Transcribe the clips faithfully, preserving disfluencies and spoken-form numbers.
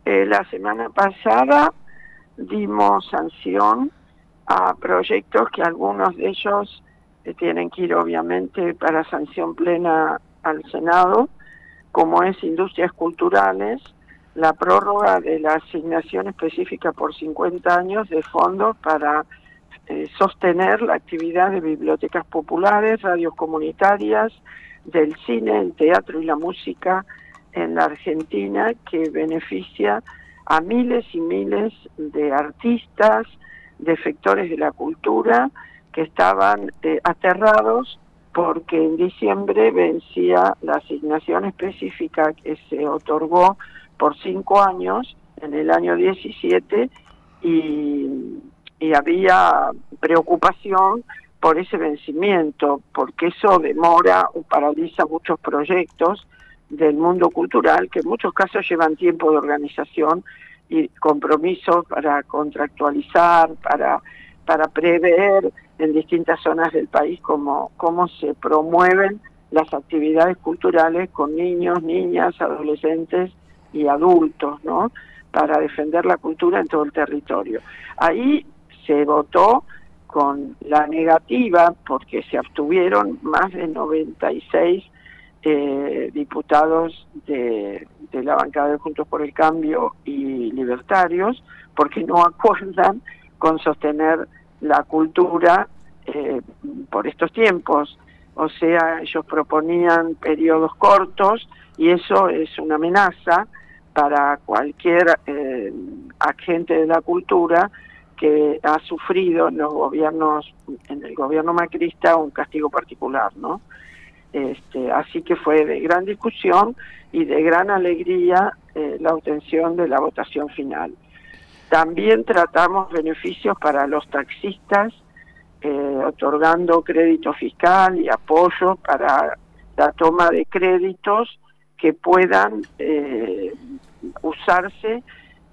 Eh, la semana pasada dimos sanción a proyectos que algunos de ellos eh, tienen que ir obviamente para sanción plena al Senado, como es Industrias Culturales, la prórroga de la asignación específica por cincuenta años de fondos para eh, sostener la actividad de bibliotecas populares, radios comunitarias, del cine, el teatro y la música en la Argentina, que beneficia a miles y miles de artistas, de sectores de la cultura que estaban eh, aterrados porque en diciembre vencía la asignación específica que se otorgó por cinco años, en el año diecisiete, y, y había preocupación por ese vencimiento, porque eso demora o paraliza muchos proyectos del mundo cultural, que en muchos casos llevan tiempo de organización y compromisos para contractualizar, para, para prever en distintas zonas del país cómo, cómo se promueven las actividades culturales con niños, niñas, adolescentes y adultos, ¿no?, para defender la cultura en todo el territorio. Ahí se votó con la negativa, porque se abstuvieron más de noventa y seis eh, diputados de, de la bancada de Juntos por el Cambio y Libertarios, porque no acuerdan con sostener la cultura eh, por estos tiempos. O sea, ellos proponían periodos cortos y eso es una amenaza para cualquier eh, agente de la cultura que ha sufrido en los gobiernos, en el gobierno macrista, un castigo particular, ¿no? Este, así que fue de gran discusión y de gran alegría eh, la obtención de la votación final. También tratamos beneficios para los taxistas, eh, otorgando crédito fiscal y apoyo para la toma de créditos que puedan eh, usarse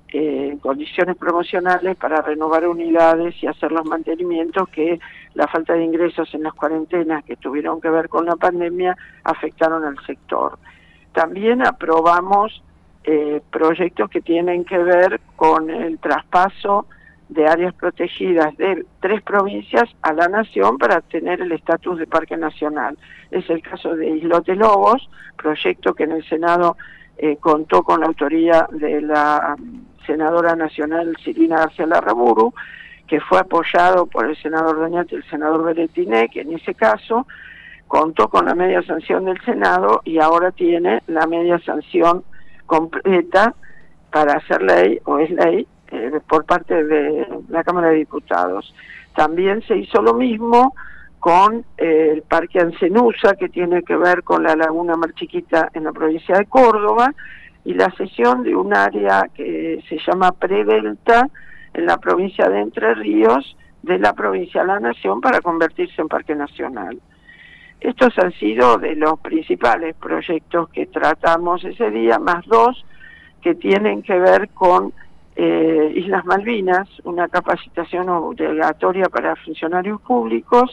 en eh, condiciones promocionales para renovar unidades y hacer los mantenimientos que la falta de ingresos en las cuarentenas que tuvieron que ver con la pandemia afectaron al sector. También aprobamos eh, proyectos que tienen que ver con el traspaso de áreas protegidas de tres provincias a la nación para tener el estatus de parque nacional. Es el caso de Islote Lobos, proyecto que en el Senado eh, contó con la autoría de la senadora nacional Silvina García Larraburu, que fue apoyado por el senador Doñate y el senador Beretiné, que en ese caso contó con la media sanción del Senado y ahora tiene la media sanción completa para hacer ley, o es ley, eh, por parte de la Cámara de Diputados. También se hizo lo mismo con eh, el Parque Ancenusa, que tiene que ver con la Laguna Mar Chiquita en la provincia de Córdoba, y la cesión de un área que se llama Predelta en la provincia de Entre Ríos, de la provincia de la Nación, para convertirse en parque nacional. Estos han sido de los principales proyectos que tratamos ese día, más dos que tienen que ver con eh, Islas Malvinas, una capacitación obligatoria para funcionarios públicos,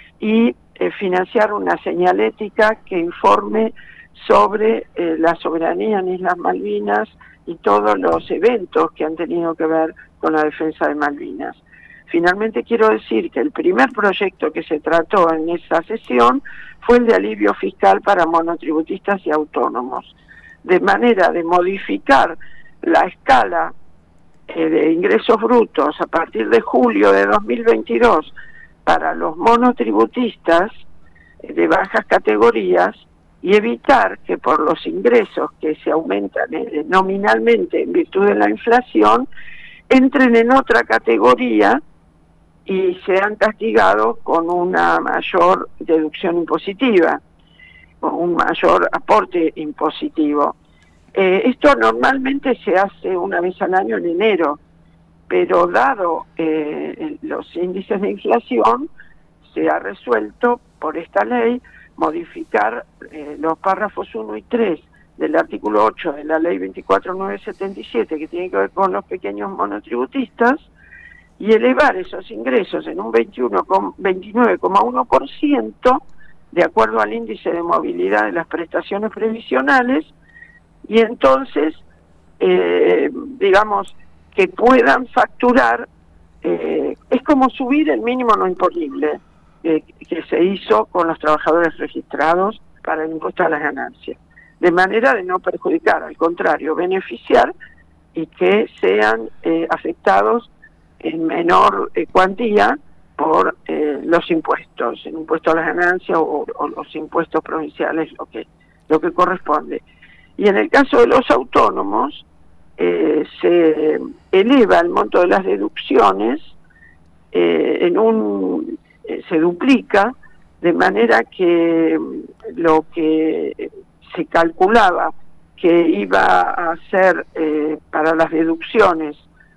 y eh, financiar una señalética que informe sobre eh, la soberanía en Islas Malvinas y todos los eventos que han tenido que ver con la defensa de Malvinas. Finalmente quiero decir que el primer proyecto que se trató en esa sesión fue el de alivio fiscal para monotributistas y autónomos, de manera de modificar la escala eh, de ingresos brutos a partir de julio de dos mil veintidós para los monotributistas eh, de bajas categorías, y evitar que por los ingresos que se aumentan eh, nominalmente en virtud de la inflación, entren en otra categoría y sean castigados con una mayor deducción impositiva, con un mayor aporte impositivo. Eh, esto normalmente se hace una vez al año en enero, pero dado eh, los índices de inflación, se ha resuelto por esta ley modificar eh, los párrafos uno y tres del artículo ocho de la ley veinticuatro mil novecientos setenta y siete, que tiene que ver con los pequeños monotributistas, y elevar esos ingresos en un veintinueve coma uno por ciento de acuerdo al índice de movilidad de las prestaciones previsionales, y entonces eh, digamos, que puedan facturar, eh, es como subir el mínimo no imponible eh, que se hizo con los trabajadores registrados para el impuesto a las ganancias, de manera de no perjudicar, al contrario, beneficiar y que sean eh, afectados en menor eh, cuantía por eh, los impuestos, el impuesto a las ganancias o, o los impuestos provinciales, lo que, lo que corresponde. Y en el caso de los autónomos, eh, se eleva el monto de las deducciones, eh, en un eh, se duplica, de manera que lo que se calculaba que iba a ser eh, para las deducciones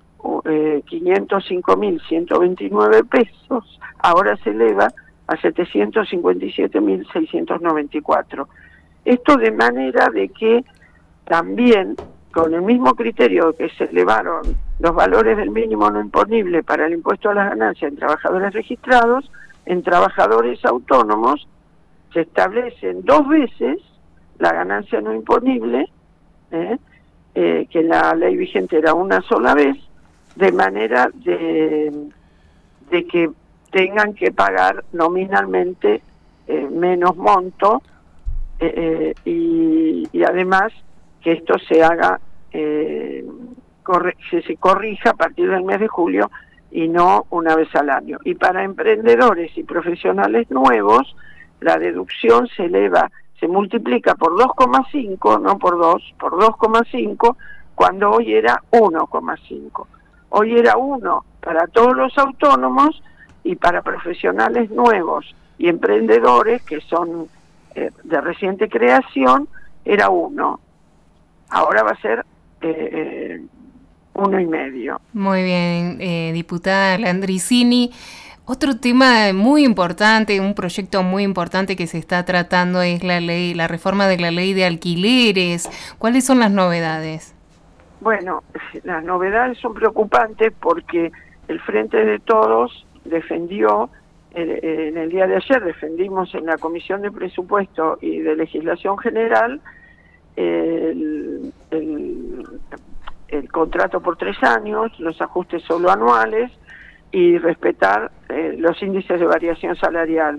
eh, quinientos cinco mil ciento veintinueve pesos, ahora se eleva a setecientos cincuenta y siete mil seiscientos noventa y cuatro. Esto de manera de que también, con el mismo criterio que se elevaron los valores del mínimo no imponible para el impuesto a las ganancias en trabajadores registrados, en trabajadores autónomos se establecen dos veces la ganancia no imponible, ¿eh? Eh, que la ley vigente era una sola vez, de manera de, de que tengan que pagar nominalmente eh, menos monto, eh, eh, y, y además que esto se haga, eh, corre, que se corrija a partir del mes de julio y no una vez al año. Y para emprendedores y profesionales nuevos, la deducción se eleva, se multiplica por dos coma cinco, no por dos, por dos coma cinco, cuando hoy era uno coma cinco. Hoy era uno para todos los autónomos y para profesionales nuevos y emprendedores que son eh, de reciente creación, era uno. Ahora va a ser eh, eh, uno y medio. Muy bien, eh, diputada Landricini. Otro tema muy importante, un proyecto muy importante que se está tratando es la ley, la reforma de la ley de alquileres. ¿Cuáles son las novedades? Bueno, las novedades son preocupantes porque el Frente de Todos defendió, eh, en el día de ayer defendimos en la Comisión de Presupuesto y de Legislación General el, el, el contrato por tres años, los ajustes solo anuales y respetar eh, los índices de variación salarial.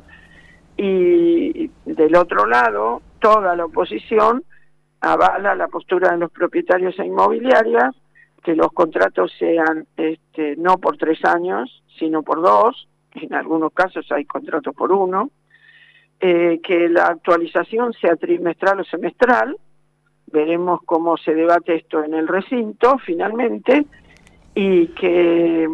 Y del otro lado, toda la oposición avala la postura de los propietarios e inmobiliarias, que los contratos sean este, no por tres años, sino por dos, en algunos casos hay contratos por uno, eh, que la actualización sea trimestral o semestral, veremos cómo se debate esto en el recinto finalmente, y que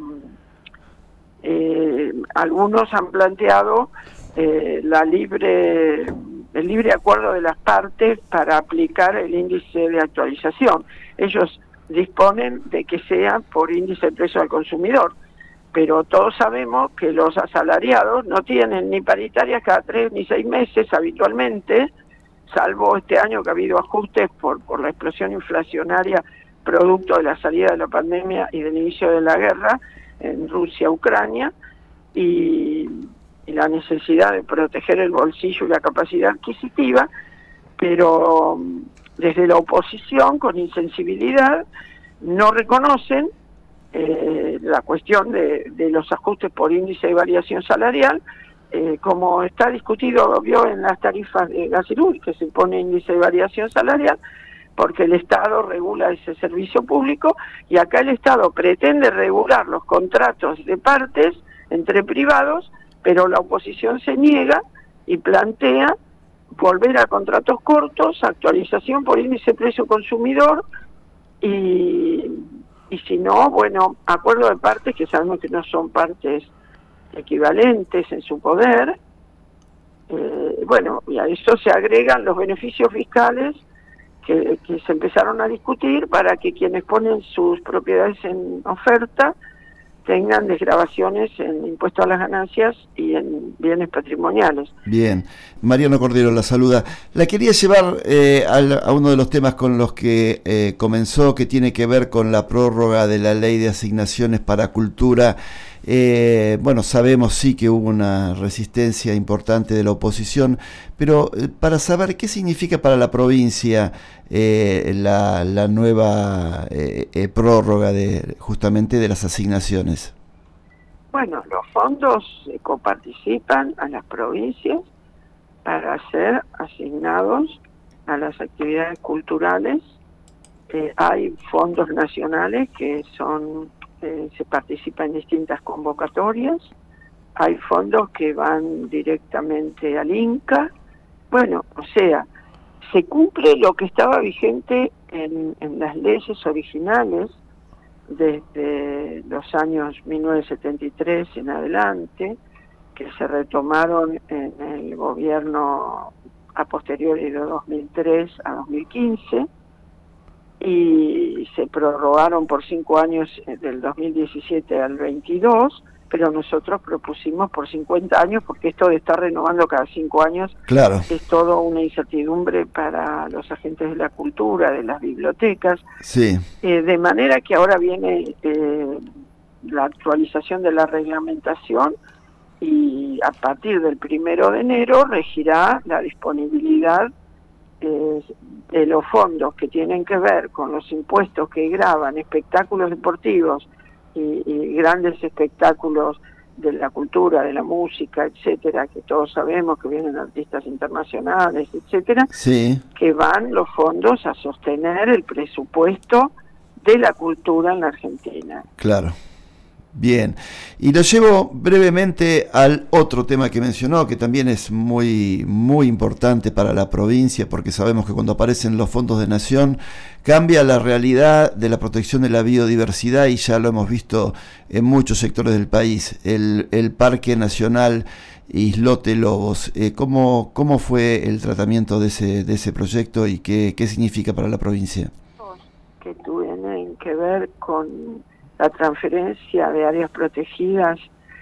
eh, algunos han planteado eh, la libre... el libre acuerdo de las partes para aplicar el índice de actualización. Ellos disponen de que sea por índice de precio al consumidor, pero todos sabemos que los asalariados no tienen ni paritarias cada tres ni seis meses habitualmente, salvo este año que ha habido ajustes por, por la explosión inflacionaria producto de la salida de la pandemia y del inicio de la guerra en Rusia-Ucrania, y y la necesidad de proteger el bolsillo y la capacidad adquisitiva, pero desde la oposición, con insensibilidad, no reconocen eh, la cuestión de, de los ajustes por índice de variación salarial, eh, como está discutido, vio, en las tarifas de gas y luz, que se pone índice de variación salarial, porque el Estado regula ese servicio público, y acá el Estado pretende regular los contratos de partes entre privados, pero la oposición se niega y plantea volver a contratos cortos, actualización por índice de precio consumidor, y, y si no, bueno, acuerdo de partes que sabemos que no son partes equivalentes en su poder. Eh, bueno, y a eso se agregan los beneficios fiscales que, que se empezaron a discutir para que quienes ponen sus propiedades en oferta tengan desgravaciones en impuesto a las ganancias y en bienes patrimoniales. Bien, Mariano Cordero la saluda. La quería llevar eh, al, a uno de los temas con los que eh, comenzó, que tiene que ver con la prórroga de la Ley de Asignaciones para Cultura Eh, bueno, sabemos sí que hubo una resistencia importante de la oposición, pero eh, para saber qué significa para la provincia eh, la, la nueva eh, eh, prórroga de justamente de las asignaciones. Bueno, los fondos eh, coparticipan a las provincias para ser asignados a las actividades culturales. Eh, hay fondos nacionales que son eh, se participa en distintas convocatorias, hay fondos que van directamente al Inca. Bueno, o sea, se cumple lo que estaba vigente en, en las leyes originales desde los años mil novecientos setenta y tres en adelante, que se retomaron en el gobierno a posteriori de dos mil tres a dos mil quince y se prorrogaron por cinco años del dos mil diecisiete al veintidós, pero nosotros propusimos por cincuenta años, porque esto de estar renovando cada cinco años claro, es todo una incertidumbre para los agentes de la cultura, de las bibliotecas. Sí. Eh, de manera que ahora viene eh, la actualización de la reglamentación y a partir del primero de enero regirá la disponibilidad eh, de los fondos que tienen que ver con los impuestos que gravan espectáculos deportivos y, y grandes espectáculos de la cultura, de la música, etcétera, que todos sabemos que vienen artistas internacionales, etcétera, Sí. que van los fondos a sostener el presupuesto de la cultura en la Argentina. Claro. Bien, y lo llevo brevemente al otro tema que mencionó, que también es muy, muy importante para la provincia, porque sabemos que cuando aparecen los fondos de nación cambia la realidad de la protección de la biodiversidad, y ya lo hemos visto en muchos sectores del país. El, el Parque Nacional Islote Lobos, eh, ¿cómo, cómo fue el tratamiento de ese, de ese proyecto y qué, qué significa para la provincia? Que tienen que ver con la transferencia de áreas protegidas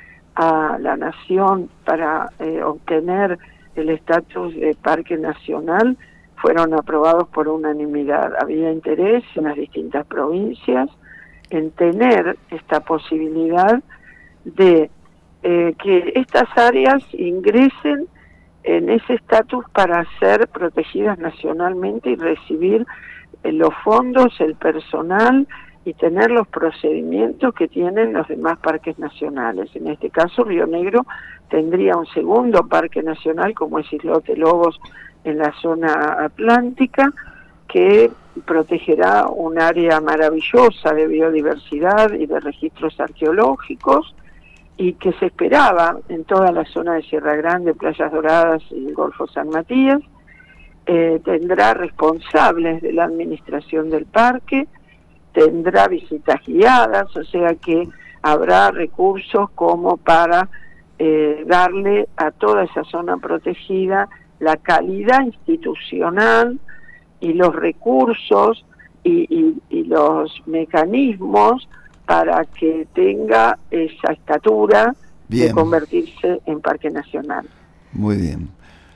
a la nación para eh, obtener el estatus de parque nacional fueron aprobados por unanimidad. Había interés en las distintas provincias en tener esta posibilidad de eh, que estas áreas ingresen en ese estatus para ser protegidas nacionalmente y recibir eh, los fondos, el personal y tener los procedimientos que tienen los demás parques nacionales. En este caso, Río Negro tendría un segundo parque nacional, como es Islote Lobos, en la zona atlántica, que protegerá un área maravillosa de biodiversidad y de registros arqueológicos, y que se esperaba en toda la zona de Sierra Grande, Playas Doradas y el Golfo San Matías. Eh, tendrá responsables de la administración del parque, tendrá visitas guiadas, o sea que habrá recursos como para eh, darle a toda esa zona protegida la calidad institucional y los recursos y, y, y los mecanismos para que tenga esa estatura Bien. de convertirse en parque nacional. Muy bien.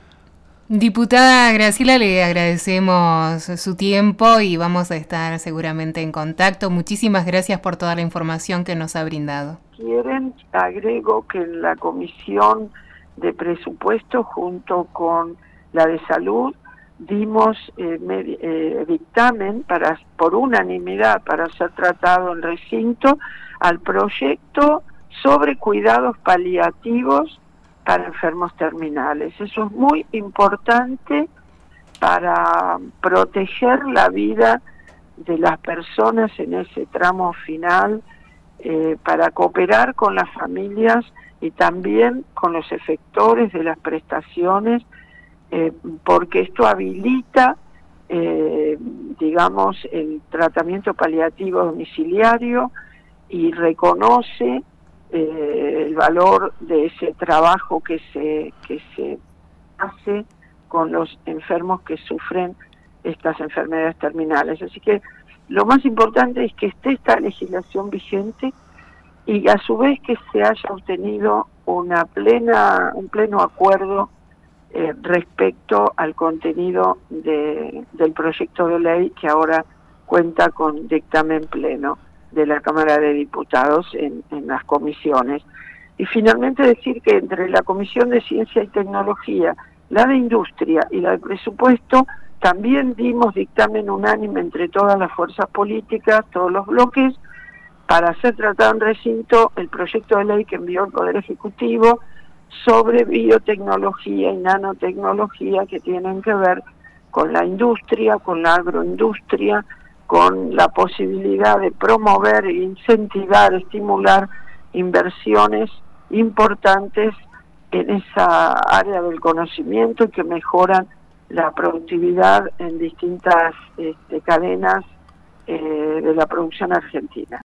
Diputada Graciela, le agradecemos su tiempo y vamos a estar seguramente en contacto. Muchísimas gracias por toda la información que nos ha brindado. Quieren, agrego que en la Comisión de Presupuesto junto con la de Salud dimos eh, med- eh, dictamen para por unanimidad para ser tratado en recinto al proyecto sobre cuidados paliativos para enfermos terminales. Eso es muy importante para proteger la vida de las personas en ese tramo final, eh, para cooperar con las familias y también con los efectores de las prestaciones, eh, porque esto habilita, eh, digamos, el tratamiento paliativo domiciliario y reconoce Eh, el valor de ese trabajo que se que se hace con los enfermos que sufren estas enfermedades terminales. Así que lo más importante es que esté esta legislación vigente y a su vez que se haya obtenido una plena un pleno acuerdo eh, respecto al contenido de, del proyecto de ley que ahora cuenta con dictamen pleno. de la Cámara de Diputados en, en las comisiones. Y finalmente decir que entre la Comisión de Ciencia y Tecnología, la de Industria y la de Presupuesto, también dimos dictamen unánime entre todas las fuerzas políticas, todos los bloques, para ser tratado en recinto el proyecto de ley que envió el Poder Ejecutivo sobre biotecnología y nanotecnología que tienen que ver con la industria, con la agroindustria, con la posibilidad de promover, incentivar, estimular inversiones importantes en esa área del conocimiento y que mejoran la productividad en distintas este, cadenas eh, de la producción argentina.